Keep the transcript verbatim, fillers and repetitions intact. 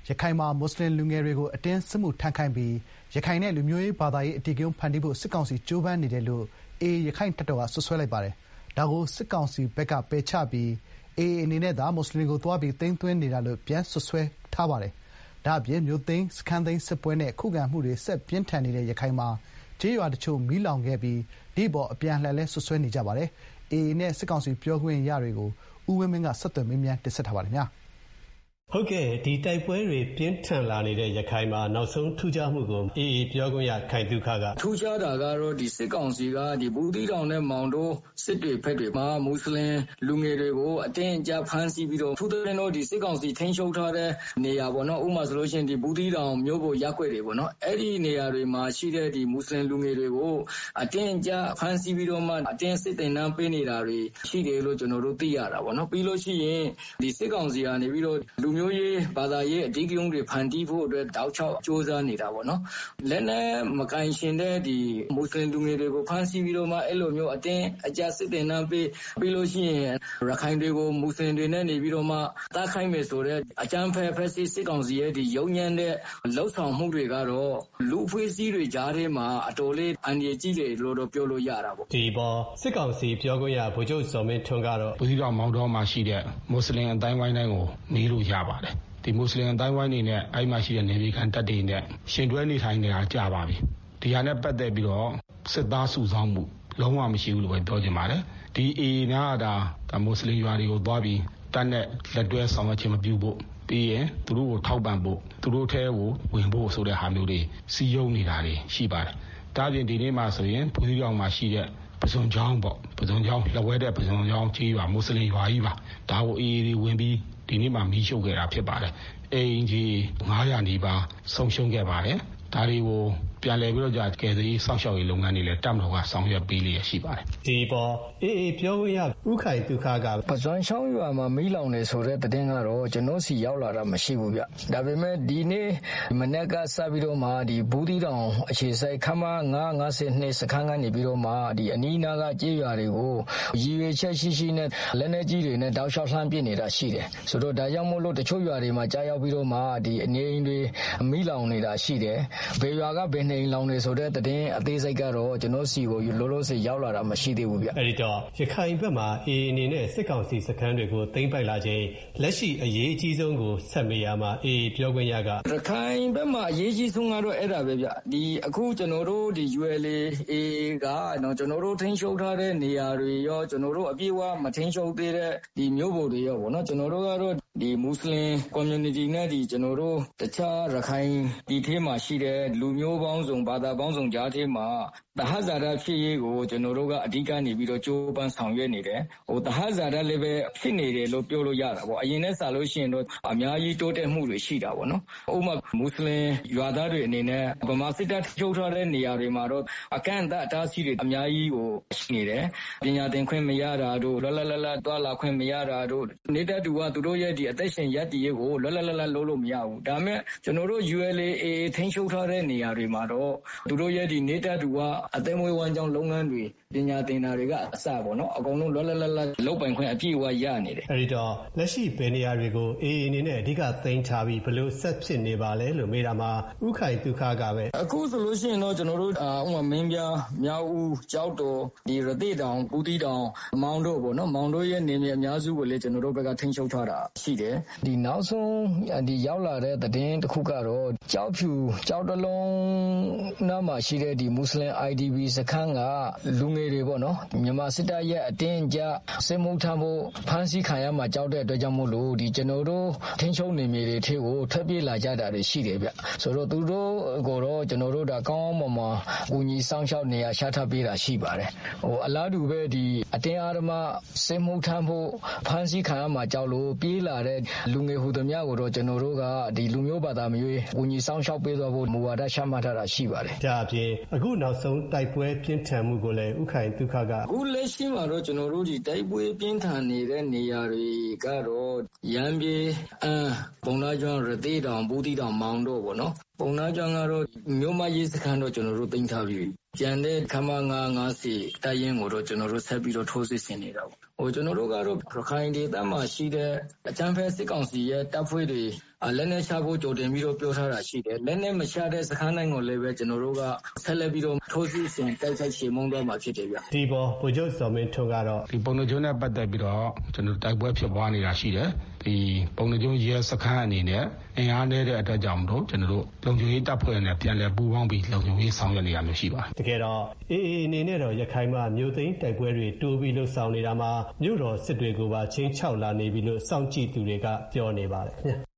ရခိုင်မှာမွတ်စလင်လူငယ်တွေကိုအတင်းစစ်မှုထမ်းခိုင်းပြီးရခိုင်နဲ့လူမျိုးရေးဘာသာရေးအဓိကရုဏ်းဖန်တီးဖို့စစ်ကောင်စီကြိုးပမ်းနေတယ်လို့ အေအေ ရခိုင့်တပ်တော်ကစွပ်စွဲလိုက်ပါတယ်။ဒါကိုစစ်ကောင်စီဘက်ကပယ်ချပြီး အေအေ အနေနဲ့သာမွတ်စလင်တွေကိုသွားပြီးသိမ်းသွင်းနေတာလို့ပြန်စွပ်စွဲထားပါတယ်။ဒါ့အပြင်မြို့သိမ်းစခန်းသိမ်းစစ်ပွဲနဲ့ခုခံမှုတွေဆက်ပြင်းထန်နေတဲ့ရခိုင်မှာကျေးရွာတချို့မီးလောင်ခဲ့ပြီးဒီအပေါ်အပြန်အလှန်လဲစွပ်စွဲနေကြပါတယ်။အေအေနဲ့စစ်ကောင်စီပြောခွင့်ရတွေကိုဦးဝင်းမင်းကဆက်သွယ်မေးမြန်းတင်ဆက်ထားပါတယ်ခင်ဗျာ။ဟုတ်ကဲ့ဒီတိုက်ပွဲတွေပြင်းထန်လာနေတဲ့ရခိုင်မှာနောက်ဆုံးထူးခြားမှုကိုအေအေပြောခွင့်ရခိုင်သုခကထူးခြားတာကတော့ဒီစစ်ကောင်စီကဒီဘူးသီးတောင်နဲ့မောင်တို့စစ်တွေဖက်တွေမှာမွတ်စလင်လူငယ်တွေကိုအတင်းအကျပ်ဖမ်းဆီးပြီးတော့ထူးထူးတော့ဒီစစ်ကောင်စီထိန်းချုပ်ထားတဲ့နေရာပေါ့နော်ဥပမာဆိုလို့ရှိရင်ဒီဘူးသီးတောင်မြို့ပေါ်ရပ်ကွက်တွေပေါ့နော်အဲ့ဒီနေရာတွေမှာရှိတဲ့ဒီမွတ်စလင်လူငယ်တွေကိုအတင်းအကျပ်ဖမ်းဆီးပြီးတော့မှအတင်းစစ်တင်နှံပေးနေတာတွေရှိတယ်လို့ကျွန်တော်တို့သိရတာပေါ့နော်ပြီးလို့ရှိရင်ဒီစစ်ကောင်စီကနေပြီးတော့လူမျိုးရေးဘာသာရေးအဓိကရုဏ်းတွေဖန်တီးဖို့အတွက်တောက်ချောက်စ조사နေတာပေါ့နော်လက်နဲ့မကင်ရှင်တဲ့ဒီမွတ်စလင်လူငယ်တွေကိုဖမ်းဆီးပြီးတော့မှအဲ့လိုမျိုးအတင်းအကျပ်စစ်တင်နှံပေးပြီးလို့ရှိရင်ရခိုင်တွေကိုမွတ်စလင်တွေနဲ့နေပြီးတော့မှတားခိုင်းမယ်ဆိုတဲ့အကြမ်းဖက်ဖက်စစ်စစ်ကောင်စီရဲ့ဒီရုံညံ့တဲ့လှုပ်ဆောင်မှုတွေကတော့လူအဖွဲ့အစည်းတွေကြားထဲမှာအတော်လေးအန္တရာယ်ကြီးတယ်လို့တော့ပြောလို့ရတာပေါ့ဒီပေါ်စစ်ကောင်စီပြောခွင့်ရဗိုလ်ချုပ်စောမင်းထွန်းကတော့ဘူးသီးတောင်မောင်တော်မှာရှိတဲ့မွတ်စလင်အတိုင်းဝိုင်းတိုင်းကိုမေးလို့ရပါတယ်ဒီမွတ်စလင်အတိုင်းဝိုင်းနေနဲ့အဲ့မှာရှိတဲ့နေပြည်ခံတပ်တွေနဲ့ရှင်တွဲနေထိုင်နေတာကြာပါပြီဒီဟာနဲ့ပတ်သက်ပြီးတော့စစ်သားစုဆောင်းမှုလုံးဝမရှိဘူးလို့ပဲပြောချင်ပါတယ်ဒီအေအေများကဒါမွတ်စလင်ရွာတွေကိုသွားပြီးတပ်နဲ့လက်တွဲဆောင်ရွက်ခြင်းမပြုဖို့ပြီးရင်သူတို့ကိုထောက်ပံ့ဖို့သူတို့ထဲကိုဝင်ဖို့ဆိုတဲ့ဟာမျိုးတွေစီယုံနေတာတွေရှိပါတယ်ဒါပြင်ဒီနေ့မှာဆိုရင်ဘူးသီးတောင်မှာရှိတဲ့ပစုံချောင်းပေါ့ပစုံချောင်းလက်ဝဲတဲ့ပစုံချောင်းကြီးရွာမွတ်စလင်ရွာကြီးပါဒါကိုအေအေတွေဝင်ပြီးဒီနေ့မှမီးရှို့ခဲ့တာဖြစ်ပါတယ်အိမ်ကြီးငါးရာနီးပါးဆုံးရှုံးခဲ့ပါတယ်ဒါတွေကိုပြန်လည်ပြီးတော့ကြာကယ်ဆယ်ရေးစောင့်ရှောက်ရေးလုပ်ငန်းတွေလည်းတပ်မတော်ကဆောင်ရွက်ပေးလျက်ရှိပါတယ်ဒီပေါ်အေအေပြောခွင့်ရဥခိုင်သုခကပဇွန်ချောင်းရွာမှာမီးလောင်နေဆိုတဲ့သတင်းကတော့ကျွန်တော်စီရောက်လာတာမရှိဘူးဗျဒါပေမဲ့ဒီနေ့မနေ့ကစပြီးတော့မှဒီဘူးသီးတောင်အခြေစိုက်ခမငါးငါးဆယ်နှစ်စခန်းကနေပြီးတော့မှဒီအနီးနားကကျေးရွာတွေကိုရည်ရွယ်ချက်ရှိရှိနဲ့လက်နက်ကြီးတွေနဲ့တောက်လျှောက်လှမ်းပစ်နေတာရှိတယ်ဆိုတော့ဒါကြောင့်မို့လို့တချို့ရွာတွေမှာကြားရောက်ပြီးတော့မှဒီအနေအင်းတွေမီးလောင်နေတာရှိတယ်ဘယ်ရွာကဘယ်နေလောင်နေဆိုတဲ့သတင်းအသေးစိတ်ကတော့ကျွန်တော်စီကိုလောလောဆယ်ရောက်လာတာမရှိသေးဘူးဗျအဲ့ဒီတော့ရခိုင်ဘက်မှာအေအေအနေနဲ့စစ်ကောင်စီစခန်းတွေကိုသိမ်းပိုက်လာခြင်းလက်ရှိအရေးအကြီးဆုံးကိုဆက်မေးရမှာအေအေပြောခွင့်ရကရခိုင်ဘက်မှာအရေးကြီးဆုံးကတော့အဲ့ဒါပဲဗျဒီအခုကျွန်တော်တို့ဒီ ယူ အယ် အေ အေကနော်ကျွန်တော်တို့ထိန်းချုပ်ထားတဲ့နေရာတွေရောကျွန်တော်တို့အပြည့်အဝမထိန်းချုပ်သေးတဲ့ဒီမြို့ပေါ်တွေရောပေါ့နော်ကျွန်တော်တို့ကတော့ဒီမွတ်စလင် community နဲ့ဒီကျွန်တော်တို့တခြားရခိုင်ဒီထဲမှာရှိတဲ့လူမျိုးပေါင်းစုံဘာသာပေါင်းစုံကြားထဲမှာတဟဇာတဖြစ်ရေးကိုကျွန်တော်တို့ကအဓိကနေပြီးတော့ကြိုးပမ်းဆောင်ရွက်နေတယ်ဟိုတဟဇာတလည်းပဲဖြစ်နေတယ်လို့ပြောလို့ရတာပေါ့အရင်နဲ့စလို့ရှိရင်တော့အများကြီးတိုးတက်မှုတွေရှိတာပေါ့နော်ဥပမာမွတ်စလင်ရွာသားတွေအနေနဲ့ဗမာစစ်တပ်ချုပ်ထားတဲ့နေရာတွေမှာတော့အကန့်အသတ်အတားအဆီးတွေအများကြီးကိုရှိနေတယ်ပညာသင်ခွင့်မရတာတို့လောလောလတ်လတ်တွာလာခွင့်မရတာတို့နေတဲ့သူကသူတို့ရဲ့ဒီအသက်ရှင်ရပ်တည်ရေးကိုလောလောလတ်လတ်လုပ်လို့မရဘူးဒါမဲ့ကျွန်တော်တို့ ယူ အယ် အေ အေ ထိန်းချုပ်ထားတဲ့နေရာတွေမှာတော့သူတို့ရဲ့ဒီနေတဲ့သူကအသက်မွေးဝမ်းကြောင်းလုပ်ငန်းတွေပညာသင်တာတွေကအစပေါ့နော်အကုန်လုံးလောလောလတ်လတ်လုပ်ပိုင်ခွင့်အပြည့်အဝရနေတယ်အဲဒီတော့လက်ရှိဘယ်နေရာတွေကိုအေအေအနေနဲ့အဓိကသိမ်းထားပြီးဘယ်လိုဆက်ဖြစ်နေပါလဲလို့မေးတာမှာဥခိုင်သုခကပဲအခုဆိုလို့ရှိရင်တော့ကျွန်တော်တို့အာဥပမာမင်းပြမြောက်ဦးကြောက်တော်ဒီရသေတောင်ပူတီတောင်မောင်တို့ပေါ့နော်မောင်တို့ရဲ့နေမြေအများစုကိုလည်းကျွန်တော်တို့ဘက်ကထိန်းချုပ်ထားတာရှိတယ်ဒီနောက်ဆုံးဒီရောက်လာတဲ့သတင်းတစ်ခုကတော့ကြောက်ဖြူကြောက်တလုံးနားမှာရှိတဲ့ဒီမွတ်စလင် အိုင် ဒီ ဘီ စခန်းကလူငယ်တွေပေါ့နော်မြန်မာစစ်တပ်ရဲ့အတင်းအကျပ်စစ်မှုထမ်းဖို့ဖမ်းဆီးခံရမှာကြောက်တဲ့အတွက်ကြောင့်မို့လို့ဒီကျွန်တော်တို့ထိန်းချုပ်နေမြေတွေထဲကိုထွက်ပြေးလာကြတာတွေရှိတယ်ဗျဆိုတော့သူတို့ကိုတော့ကျွန်တော်တို့ဒါကောင်းကောင်းမွန်မွန်ကူညီဆောင်ရှောက်နေရရှာထပ်ပေးတာရှိပါတယ်ဟိုအလားတူပဲဒီအတင်းအားဓမ္မစစ်မှုထမ်းဖို့ဖမ်းဆီးခံရမှာကြောက်လို့ပြေးလာတဲ့လူငယ်ဟူသမျှကိုတော့ကျွန်တော်တို့ကဒီလူမျိုးဘာသာမျိုးကူညီဆောင်ရှောက်ပေးသွားဖို့မူဝါဒချမှတ်ထားတာရှိပါတယ်ဒါအပြင်အခုနောက်ဆုံးတိုက်ပွဲပြင်းထန်မှုကိုလည်းဥခိုင်သုခကအခုလက်ရှိမှာတော့ကျွန်တော်တို့ဒီတိုက်ပွဲပြင်းထန်နေတဲ့နေရာတွေကတော့ရန်ပြေအမ်းပုံနာကျွန်းရသေးတောင်ဘူးတီတောင်မောင်တို့ပေါ့နော်ပုံနာကျွန်းကတော့မြို့မရေးစခန်းတော့ကျွန်တော်တို့တင်ထားပြီးကျန်တဲ့ခမငါးငါးစီတိုင်ရင်ကိုတော့ကျွန်တော်တို့ဆက်ပြီးတော့ထိုးစစ်ဆင်နေတာပေါ့ဟိုကျွန်တော်တို့ကတော့ရခိုင်ဒေသမှာရှိတဲ့အကြမ်းဖက်စစ်ကောင်စီရဲ့တပ်ဖွဲ့တွေလက်နက်ချဖို့ကြိုတင်ပြီးတော့ပြောထားတာရှိတယ်လက်နက်မချတဲ့စခန်းတိုင်းကိုလည်းပဲကျွန်တော်တို့ကဆက်လက်ပြီးတော့ထိုးစစ်ဆင်တိုက်ခိုက်ချေမှုန်းသွားမှာဖြစ်တယ်ဗျဒီပေါ်ဗိုလ်ချုပ်ဇော်မင်းထွန်းကတော့ဒီပုံနှကျုံးနဲ့ပတ်သက်ပြီးတော့ကျွန်တော်တိုက်ပွဲဖြစ်ပွားနေတာရှိတယ်ဒီပုံနှကျုံးရဲစခန်းအနေနဲ့အင်အားနည်းတဲ့အတွက်ကြောင့်မလို့ကျွန်တော်တို့လုံခြုံရေးတပ်ဖွဲ့နဲ့ပြန်လည်ပူးပေါင်းပြီးလုံခြုံရေးဆောင်ရွက်နေရမျိုးရှိပါတယ်တကယ်တော့ အေးအေးအနေနဲ့တော့ရခိုင်မှာမြို့သိမ်းတိုက်ပွဲတွေတိုးပြီးလှုပ်ဆောင်နေတာမှာမြို့တော်စစ်တွေကိုပါချင်းချောက်လာနေပြီလို့စောင့်ကြည့်သူတွေကပြောနေပါတယ်ခင်ဗျ